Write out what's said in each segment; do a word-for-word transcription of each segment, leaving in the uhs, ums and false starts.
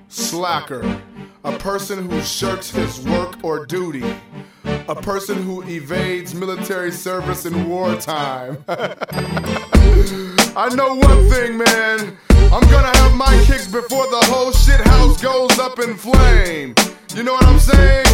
Slacker, a person who shirks his work or duty, a person who evades military service in wartime. I know one thing, man, I'm gonna have my kicks before the whole shit house goes up in flame. You know what I'm saying?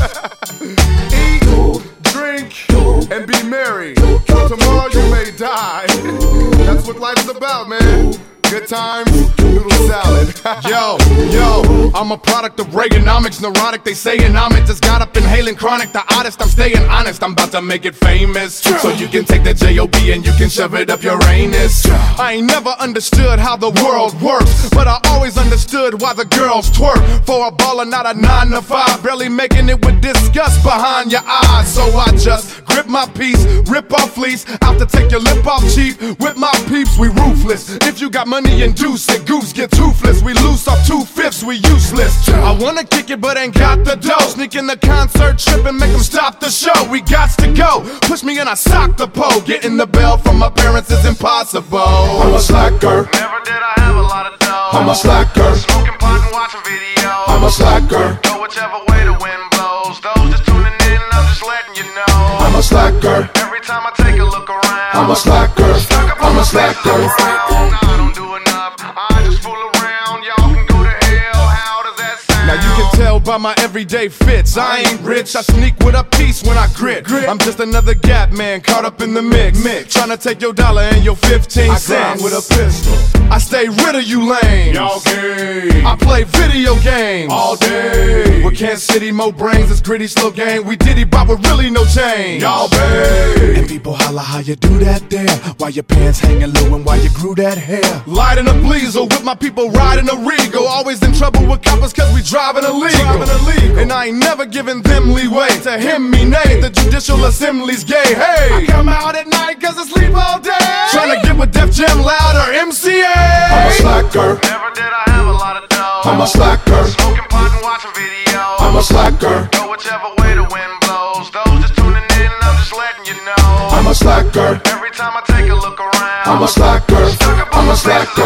Eat, drink, and be merry. Tomorrow you may die. That's what life's about, man. Good times, noodle salad. Yo, yo, I'm a product of Reaganomics, neurotic, they saying I'm it. Just got up inhaling chronic, the oddest, I'm staying honest. I'm about to make it famous, so you can take the J O B and you can shove it up your anus. I ain't never understood how the world works, but I always understood why the girls twerk. For a baller, not a nine to five, barely making it with disgust behind your eyes. So I just grip my piece, rip off fleece, out to take your lip off cheap. With my peeps, we ruthless. If you got money, induce it, goose get toothless. We loose off two-fifths, we useless. I wanna kick it but ain't got the dough. Sneak in the concert trip and make them stop the show. We gots to go, push me and I sock the pole. Getting the bell from my parents is impossible. I'm a slacker. Never did I have a lot of dough. I'm a slacker. Smoking pot and watching videos. I'm a slacker. Go whichever way the wind blows. Those just tuning in, I'm just letting you know. I'm a slacker. Every time I take a look around, I'm a slacker. I'm a slacker. I don't do enough, I just fool around. Y'all can go to hell, how does that sound? Now you can tell by my everyday fits, I ain't rich, I sneak with a piece when I grit. I'm just another gap man caught up in the mix, mix. Tryna take your dollar and your fifteen cents. I grind with a pistol. I stay rid of you lames. Y'all gay. I play video games All day. with Kansas City, mo brains, it's gritty, slow game. We diddy bop with really no change. Y'all bae. And people holla how you do that there, why your pants hanging low and why you grew that hair. Lighting a Bleezer with my people riding a Regal. Always in trouble with coppers cause we driving illegal. Driving illegal. And I ain't never giving them leeway to him me nay. The Judicial Assembly's gay. Hey, I come out at night cause I sleep all day. Tryna get with Def Jam Loud or M C A. I'm a slacker. Never did I have a lot of dough. I'm a slacker. Smoking pot and watching videos. I'm a slacker. Go whichever way the wind blows. Those just tuning in, I'm just letting you know. I'm a slacker. Every time I take a look around, I'm a slacker. I'm a slacker.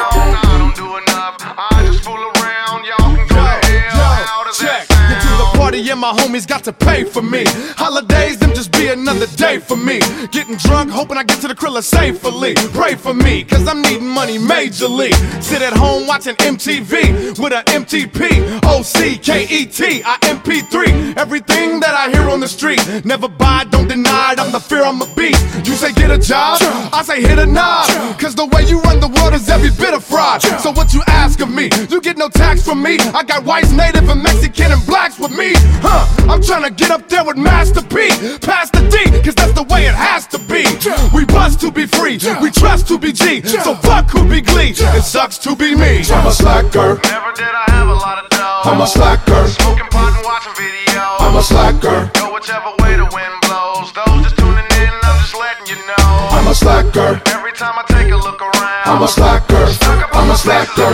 I don't do enough, I just fool around. Y'all can go to hell, how does that Check. Get to the sound? party and my homies got to pay for me. Holidays, them just be another day for me. Getting drunk, hoping I get to the Krilla safely. Pray for me, cause I'm needing money majorly. Sit at home watching M T V with a M T P. O C K E T, I M P three. Everything that I hear on the street, never buy, don't deny it, I'm the fear, I'm a beast. You say get a job, I say hit a knob. Cause the way you run the world is every bit of fraud. So what you ask of me, you get no tax from me. I got whites, native, and Mexican, and blacks with me. Huh, I'm tryna get up there with Master P. Pass the D, cause that's the way it has to be. We bust to be free, we trust to be G. So fuck who be Glee, it sucks to be me. I'm a slacker. Never did I have a lot of dough. I'm a slacker. Smoking pot and watching videos. I'm a slacker. Go whichever way the wind blows. Those just tuning in, I'm just letting you know. I'm a slacker. Every time I take a look around, I'm a slacker. I'm a slacker.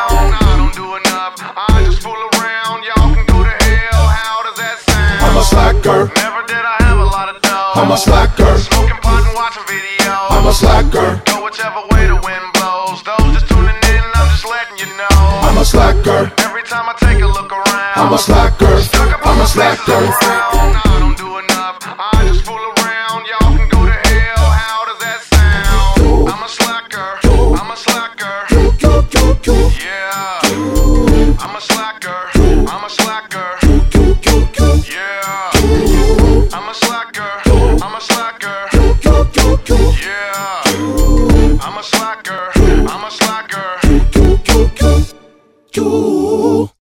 I don't do enough, I just fool around. Y'all can go to hell, how does that sound? I'm a slacker. Never did I have a lot of dough. I'm a slacker. Smoking pot and watching videos. I'm a slacker. Go whichever way the wind blows. Those just tuning in, I'm just letting you know. I'm a slacker. Every time I take a look around, I'm a slacker. I'm a slacker. I don't do enough, I just fool around. Y'all can go to hell, how does that sound? I'm a slacker, I'm a slacker. Yeah, I'm a slacker, I'm a slacker. Yeah, I'm a slacker, I'm a slacker. Yeah, I'm a slacker, I'm a slacker.